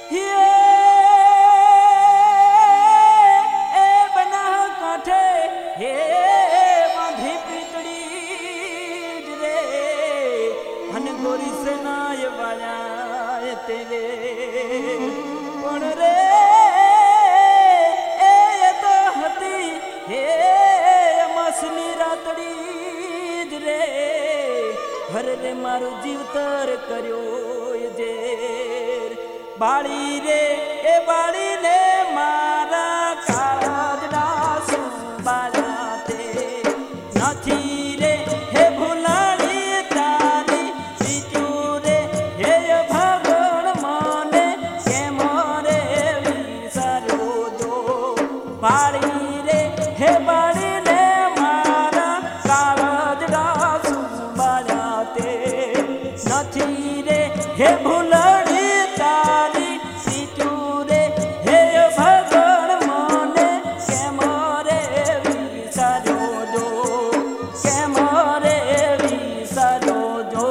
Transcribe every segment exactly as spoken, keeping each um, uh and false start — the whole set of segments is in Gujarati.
હરે મારું જીવતર કર્યો જે બાળી રે એ બાળી ને મારા કાળજડા સુંબાળ્યા તે નથી રે હે ભૂલાડી તારી બીજું રે હે ભગણ મને કેમ રે વિસાર્યો જો બાળી રે હે બાળી ને મારા કાળજડા સુંબાળ્યા તે નથી રે હે ભૂલાડી તારી બીજું રે હે ભગણ મને કેમ રે વિસાર્યો જો કેમ રે વિસાર્યો જો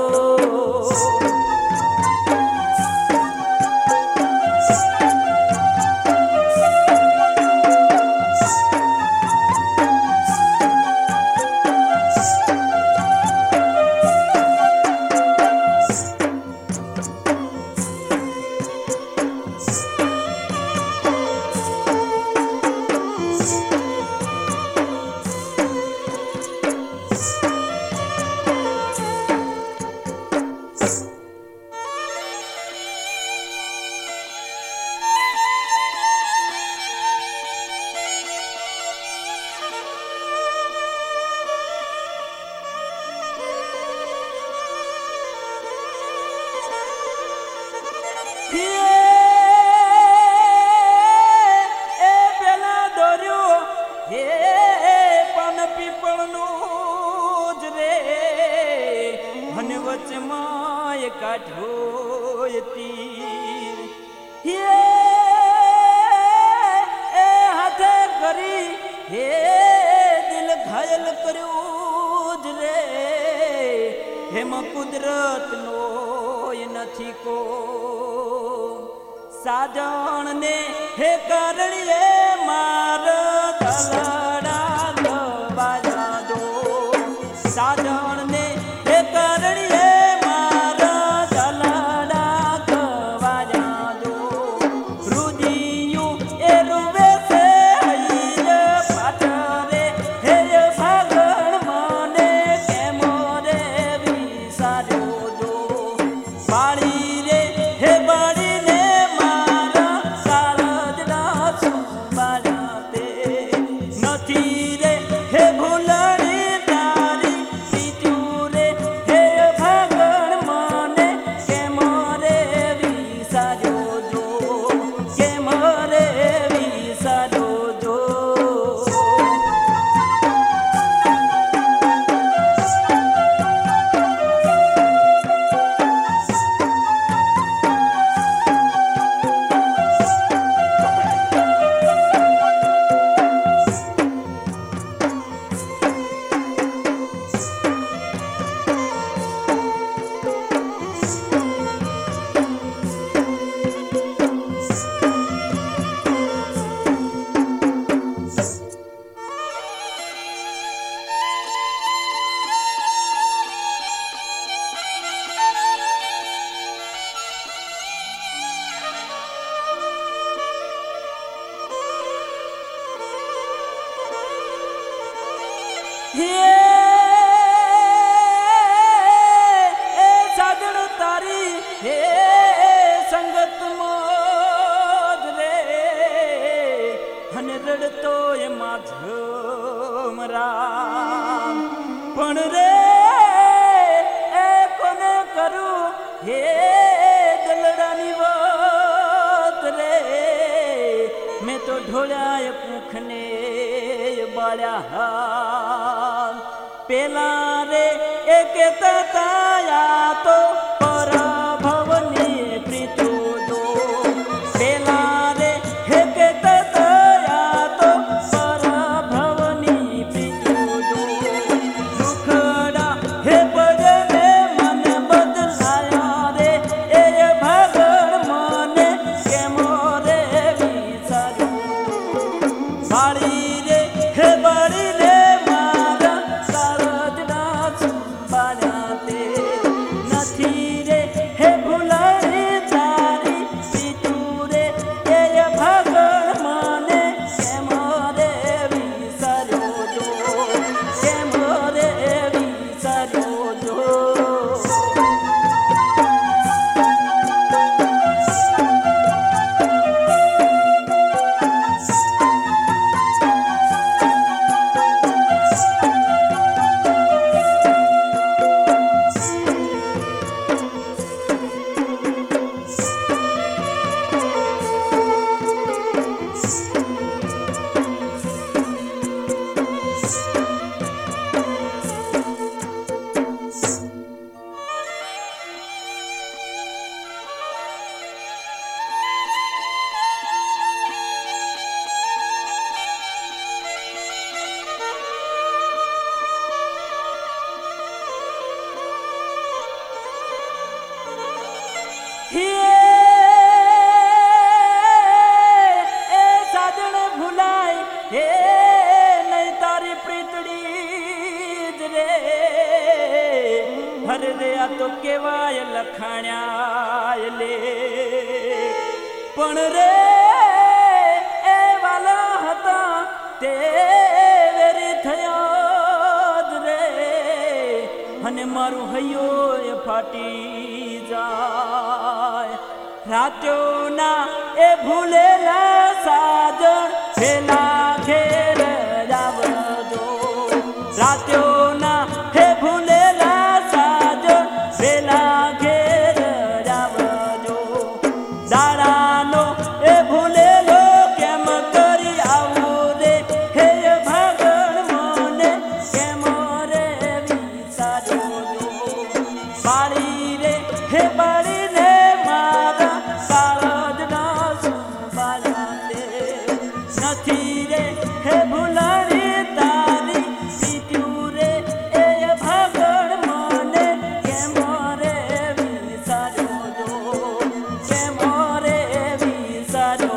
વચમાં કાઢ્યો તીર હે હાથે કરી હે દિલ ઘાયલ કર્યું જ રે હેમાં કુદરત નો નથી કો સાજણ ને હે કરણીએ માર તલડા લવાયા દો સાજણ ને સાજણ તારી હે સંગત મોજ રે અને રડતો એ માધમ રામ પણ રે એ કોને કરું હે દલડાની વાત રે મેં તો ઢોળ્યા પૂખને બાળ્યા હાલ પેલા રે એ કેતા તાયા તો પરભવની પ્રીતો જો પેલા રે હે કેતા તાયા તો પરભવની પ્રીતો જો દુખડા હે પડે મને બદલાયા રે એ ભગણ મને કેમ હે એ સાજણ ભૂલાય હે નહીં તારી પ્રીતડી જ રે હરે રે આ તો કેવાય લખાણ્યા લે પણ રે એ વાલા હતા તે વેરી થયા જ રે અને મારું હૈયો એ ફાટી જાય રાત્યોના એ ભૂલેલા સાજણ પેલા ઘેર આવજો રાત્યોના હે ભૂલેલા સાજણ પેલા ઘેર આવજો દાડાનો એ ભૂલેલો કેમ કરી આવું રે હે ભાગણ મને કેમ રે વિસાજો બાળી રે હે બાળી ને મારા કાળજના સુબાળા રે નથી રે હે ભૂલાણી તારી પીટ્યું રે એ ભાગણ મને કેમ રે વિસાજો કેમ રે વિસાજો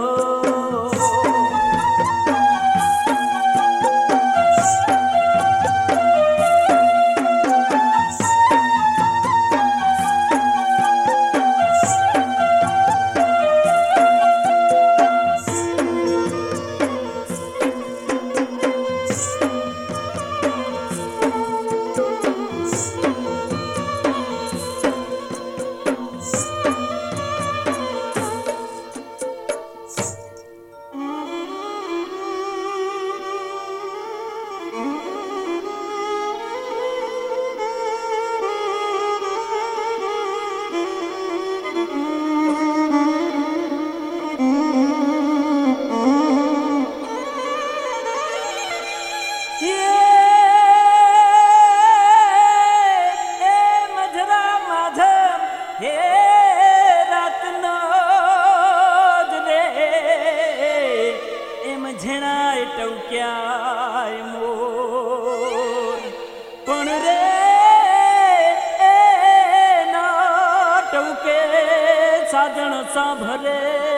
પણ રે એના ટવકે સાજણ સાંભળે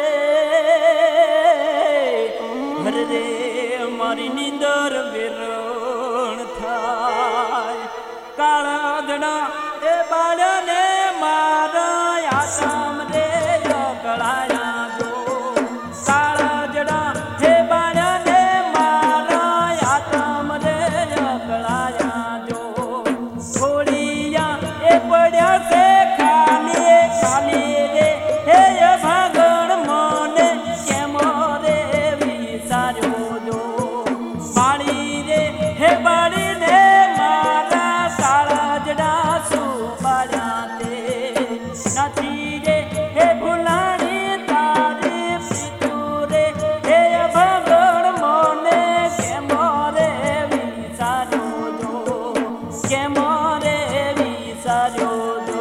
હરે રે મારી નીંદર વેરણ થાય કાળજણા એ બાળને મારા આસામ રે અકળાયા જો કાળજણા હે બાળને મારા આસામ રે અકળાયા જો થોડિયા એ પડ્યા છે ખાલી ખાલી રે હે ભાગણ મને કેમ રે વિસાર્યો જો બાળી રે હે બાળી ને મારા કાળજડા સુબાળ્યા તે નથી રે હે ભૂલાણી તારી પીઠું રે હે ભાગણ મને કેમ રે વિસાર્યો જો કેમ રે વિસાર્યો જો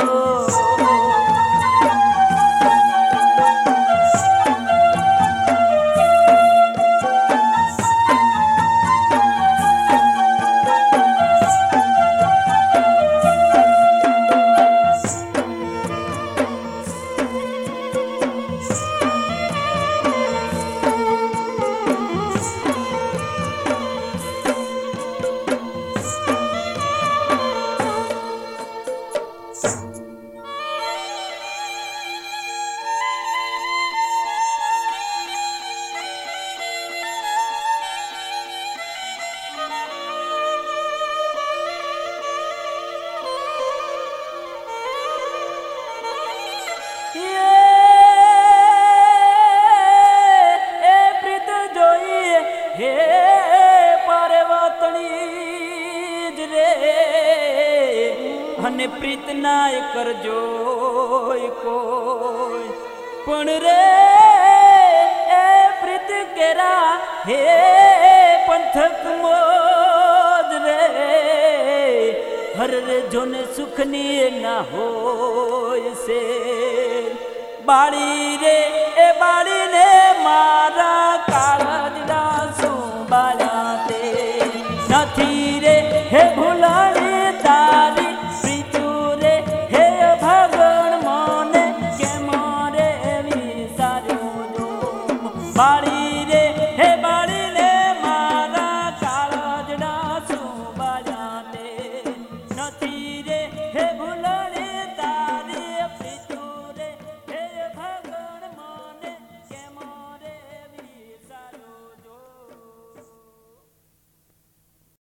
અને પ્રીત નાય કરજો કોઈ પણ રે એ પ્રીત કેરા હે પંથક મોજ રે હર રે જોને સુખની ના હોય છે બાળી રે એ બાળીને મારા કાળજડા સુબાળ્યા